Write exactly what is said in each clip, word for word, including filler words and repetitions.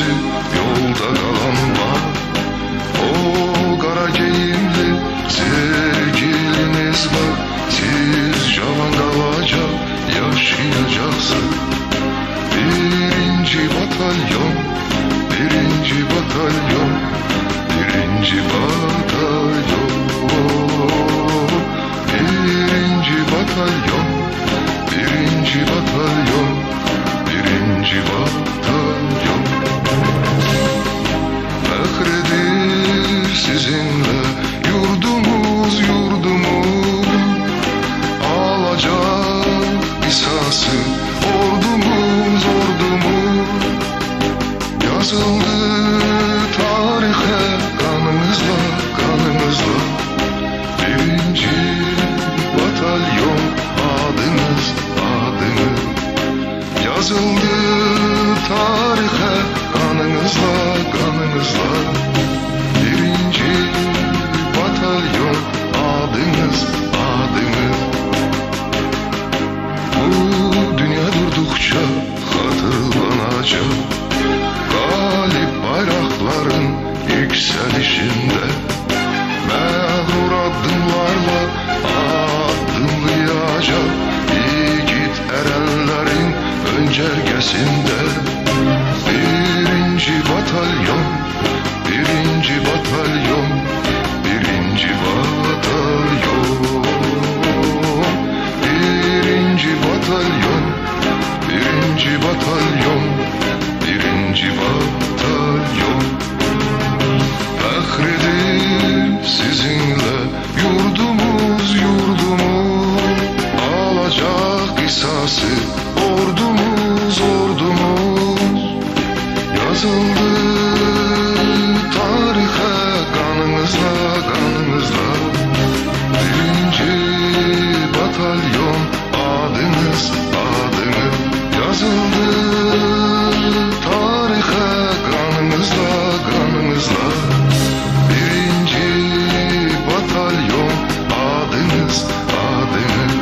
sözü yolda kalan var. O kara giyimli sevgiliniz var. Siz cavan kalacak, yaşayacaksın. Birinci batalyon, birinci batalyon, birinci batalyon, birinci batalyon, birinci batalyon, birinci batalyon. Fəxredir sizinle yurdumuz, yurdumuz. Alacak qisası ordumuz, ordumuz. Yazıldı tarihe kanımızla, kanımızla. Birinci batalyon adımız, adımız. Yazıldı tarihe kanımızla, kanımızla. Birinci batalyon adımız, adımız. Bu dünya durdukça hatırlanacak. Galip bayrakların yükselişinde mağrur adımlarla adımlayacak. Yiğit erenlerin öncergesinde birinci batalyon, birinci batalyon, birinci batalyon, birinci batalyon, birinci batalyon, birinci batalyon. Fəxredir sizinle yurdumuz, yurdumuz. Alacak qisası ordumuz, ordumuz. Yazıldı tarihe kanımızla, kanımızla. Birinci batalyon adımız, adımız. Yazıldı tarihe kanımızla, kanımızla. Birinci batalyon adımız, adımız.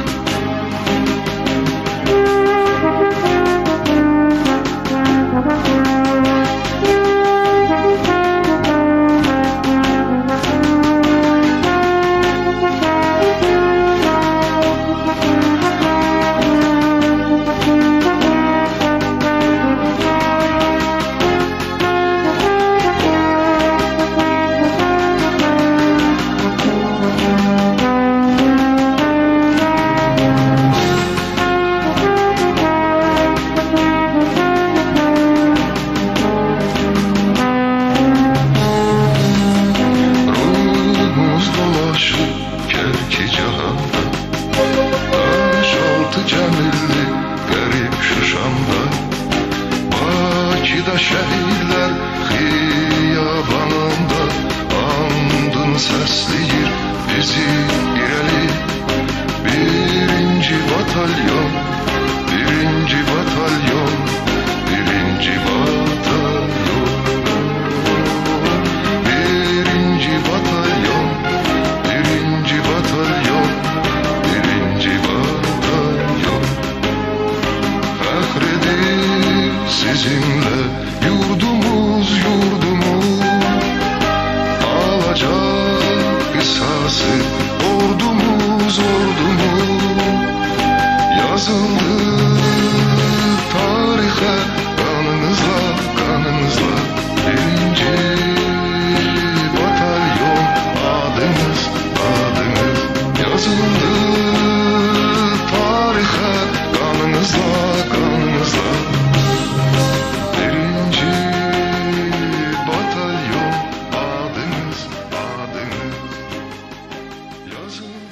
Cəmilli qərib Şuşanda, Bakıda şəhidlər xiyabanında andın səsləyir bizi irəli. Birinci batalyon, birinci batalyon, birinci batalyon, birinci batalyon, birinci batalyon, birinci batalyon. Fəxredir sizinle yurdumuz, yurdumuz. Alacak qisası ordumuz, ordumuz. Yazıldı tarihe kanımızla, kanımızla. Birinci batalyon adımız, adımız. Yazıldı tarihe kanımızla, kanımızla. Birinci batalyon adımız, adımız. Yazıldı